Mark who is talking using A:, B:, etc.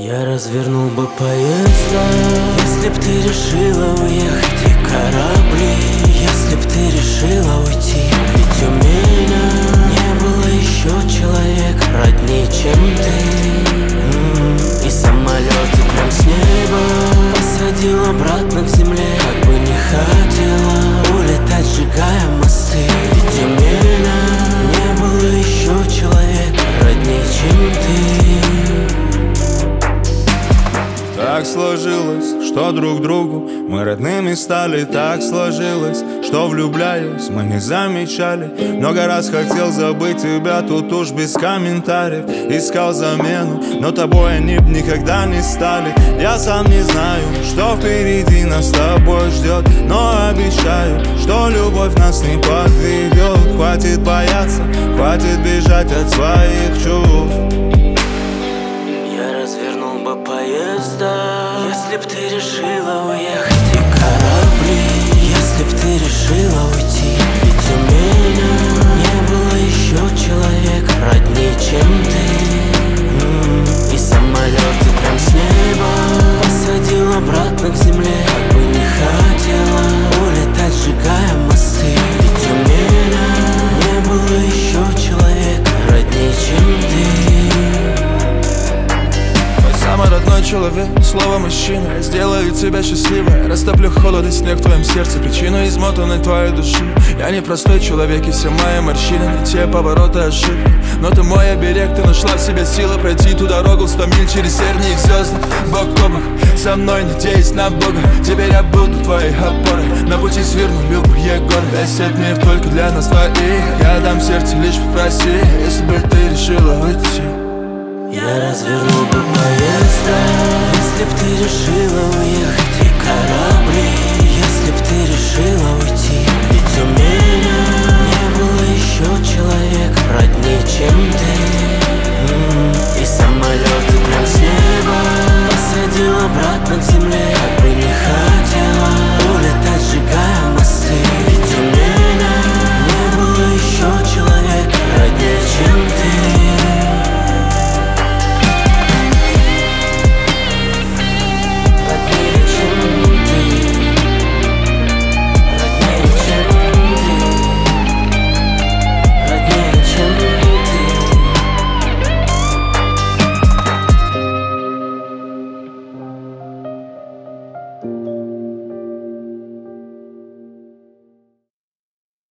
A: Я развернул бы поезда, если б ты решила уехать, и корабли, если б ты решила уйти. Ведь у меня не было еще человека роднее, чем ты. И самолеты прям с неба посадил обратно к земле, как бы не хотела улетать, сжигая мосты. Ведь у меня не было еще человека роднее, чем ты.
B: Так сложилось, что друг другу мы родными стали. Так сложилось, что влюбляясь мы не замечали. Много раз хотел забыть тебя, тут уж без комментариев. Искал замену, но тобой они б никогда не стали. Я сам не знаю, что впереди нас с тобой ждет, но обещаю, что любовь нас не подведет. Хватит бояться, хватит бежать от своих чувств.
A: Я развернул бы поезда, если б ты решила уехать, и корабли, если б ты решила уйти. Ведь у меня не было еще человека роднее, чем ты. И самолеты прям с неба посадил обратно к земле, как бы не хотела улетать, сжигая мосты. Ведь у меня не было еще человека роднее, чем ты.
C: Самый родной человек, слово мужчина. Я сделаю тебя счастливой, растоплю холод и снег в твоем сердце, причину измотанной твоей души. Я не простой человек, и все мои морщины, не те повороты, ошибки. Но ты мой оберег, ты нашла в себе силы пройти ту дорогу 100 миль через тернии звезды. Бок о бок со мной, надеясь на Бога. Теперь я буду твоей опорой, на пути сверну любые горы. 10 дней только для нас двоих, я дам сердце, лишь попроси, если бы ты решила уйти.
A: Я развернул бы поезда, если б ты решила уехать, и корабли, если б ты решила уйти. Ведь у меня не было еще человека роднее, чем ты. И самолеты прям с неба посадил обратно к земле.